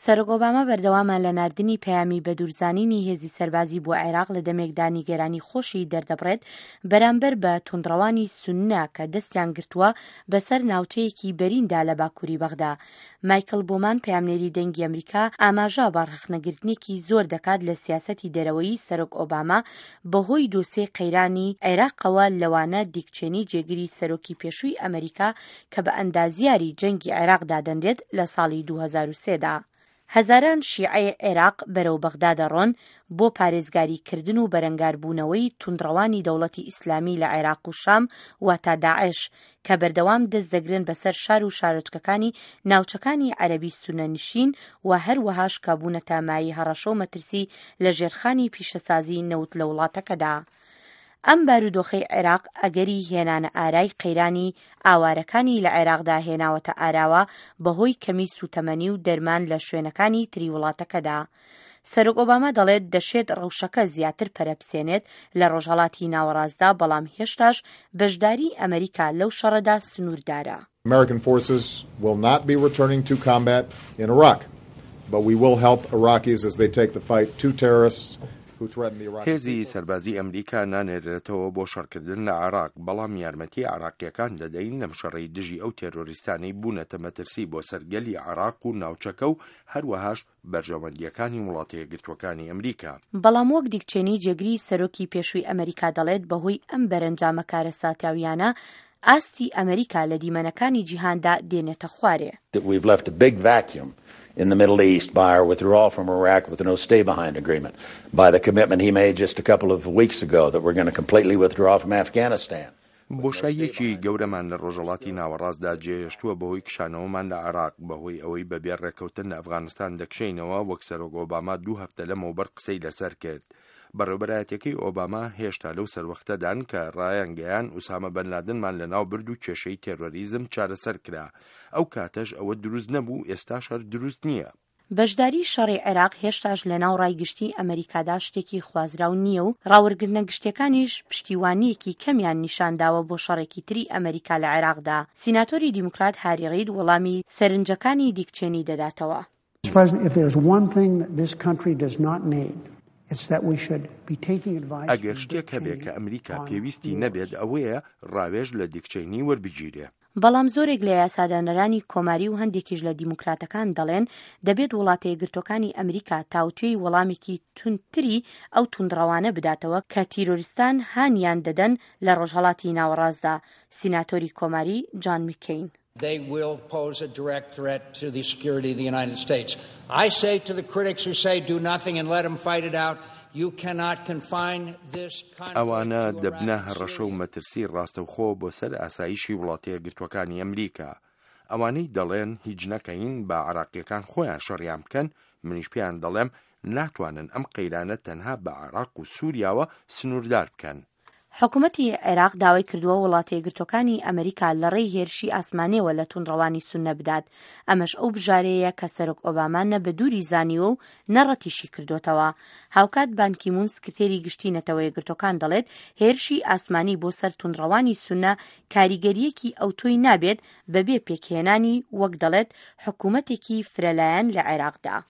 سەرۆک ئۆباما بەردەوامە لە ناردنی پەیامی بەدوورزانینی هێزی سەربازی بۆ عێراق لە دەمێکدا نیگەرانی خۆشی دەردەبڕێت بەرامبەر بە توندڕەوانی سوننا کە دەستیان گرتووە بەسەر ناوچەیەکی بەریندا لە باکووری بەغدا. مایکل بۆمان پەیامنێری دەنگی ئەمریکا ئاماژە بە ڕخنەگرتنێکی زۆر دەکات لە سیاسەتی دەرەوەیی سەرۆک ئۆباما بەهۆی دۆسیەی قەیرانی عێراقەوە لەوانە دیکچێنی جێگیری سەرۆکی پێشووی ئەمریکا کە بە ئەندازیاری جەنگی عێراقدا دەنرێت لە ساڵی 2003دا. هەزاران شیعەی عێراق بەرەو بەغدا دەڕۆن بۆ پارێزگاریکردن و بەرەنگاربوونەوەی توندڕەوانی دەوڵەتی ئیسلامی لە عێراق و شام واتە داعش کە بەردەوام دەست دەگرن بەسەر شار و شارۆچکەکانی ناوچەکانی عەرەبی سونەنشین و هەروەهاش کابوونەتە مای هەڕەشە و مەترسی لە ژێرخانی پیشەسازی نەوت لە وڵاتەکەدا. ئەم بارودۆخەی عێراق ئەگەری هێنانە ئارای قەیرانی ئاوارەکانی لە عێراقدا هێناوەتە ئاراوە بەهۆی کەمی سوتەمەنی و دەرمان لە شوێنەکانی تری وڵاتەکەدا. سەرۆک ئۆباما دەڵێت دەشێت ڕەوشەکە زیاتر پەرەپسێنێت لە ڕۆژهەڵاتی ناوەڕاستدا بەڵام هێشتاش بەشداری ئەمریکا لەو شەڕەدا سنووردارە. American forces will not be returning to combat in Iraq, but we will help Iraqis as they take the fight to terrorists. هێزی سەربازی ئەمریکا نانێرێتەوە بۆ شەڕکردن لە عێراق بەڵام یارمەتی عێراقیەکان دەدەین لەم شەڕەی دژی ئەو تێرۆریستانەی بوونەتە مەترسی بۆ سەرگەلی عێراق و ناوچەکە و هەروەهاش بەرژەوەندیەکانی وڵاتە یەکگرتووەکانی ئەمریکا. بەڵام وەک دیکچێنی جێگری سەرۆکی پێشووی ئەمریکا دەڵێت بەهۆی ئەم بەرەنجامە کارەساتاویانە ئاستی ئەمریکا لە دیمەنەکانی جیهاندا دێنێتە خوارێ. In the Middle East by our withdrawal from Iraq with no stay-behind agreement, by the commitment he made just a couple of weeks ago that we're going to completely withdraw from Afghanistan. بۆشاییەکی گەورەمان لە ڕۆژهەڵاتی ناوەڕاستدا جێهێشتووە بەهۆی کشانەوەمان لە عێراق بەهۆی ئەوەی بەبێ ڕێکەوتن لە ئەفغانستان دەکشینەوە وەک سەرۆک ئۆباما 2 هەفتە لەمەوبەر قسەی لەسەر کرد. بەڕێوەبەرایەتەکەی ئۆباما هێشتا لەو سەروەختەدان کە ڕایانگەیان ئوسامە بن لادنمان لەناو برد و کێشەی تێرۆریزم چارەسەر کرا. ئەو کاتەش ئەوە دروست نەبوو، ئێستاش هەر دروست نییە. بەشداری شەڕی عێراق هێشتاش لەناو ڕایگشتی ئەمریکادا شتێکی خوازراو نییە و ڕاوەرگرتنە گشتیەکانیش پشتیوانیەکی کەمیان نیشانداوە بۆ شەڕێکی تری ئەمریکا لە عێراقدا. سیناتۆری دیموکرات هاری ڕید وەڵامی سەرنجەکانی دیکچێنی دەداتەوە. ئەگەر شتێک هەبێت کە ئەمریکا پێویستی نەبێت ئەوەیە ڕاوێژ لە دیکچێنی وەربگیرێ. بەڵام زۆرێک لە یاسادانەرانی کۆماری و هەندێکیش لە دیموکراتەکان دەڵێن دەبێت وڵاتە یەکگرتووەکانی ئەمریکا تاوتوێی وەڵامێکی تونتری ئەو توندڕەوانە بداتەوە کە تیرۆریستان هانیان دەدەن لە ڕۆژهەڵاتی ناوەڕاستدا. سیناتۆری کۆماری جان مکین. They will pose a direct threat to the security of the United States. I say to the critics who say do nothing and let them fight it out, you cannot confine this conflict. ئەوانە دەبنە هەڕەشە و مەترسی ڕاستەوخۆ بۆ سەر ئاسایشی وڵاتە یەکگرتووەکانی ئەمریکا. ئەوانەی دەڵێن هیچ نەکەین بە عێراقیەکان خۆیان شەڕیان بکەن، منیش پێیان دەڵێم ناتوانن ئەم قەیرانە تەنها بە عێراق و سووریاوە سنووردار بکەن. حکوومەتی عێراق داوای کردووە وڵاتە یەکگرتووەکانی ئەمریکا لە ڕێی هێرشی ئاسمانیەوە لە توندڕەوانی سونە بدات. ئەمەش ئەو بژارەیە کە سەرۆک ئۆباما نە بە دووری زانیوە و نەڕەتیشی کردوتەوە. هاوکات بانکیمون سکرتێری گشتی نەتەوە یەکگرتووەکان دەڵێت هێرشی ئاسمانی بۆ سەر توندڕەوانی سونە کاریگەریەکی ئەوتۆی نابێت بەبێ پێکهێنانی وەک دەڵێت حکوومەتێکی فرەلایەن لە عێراقدا.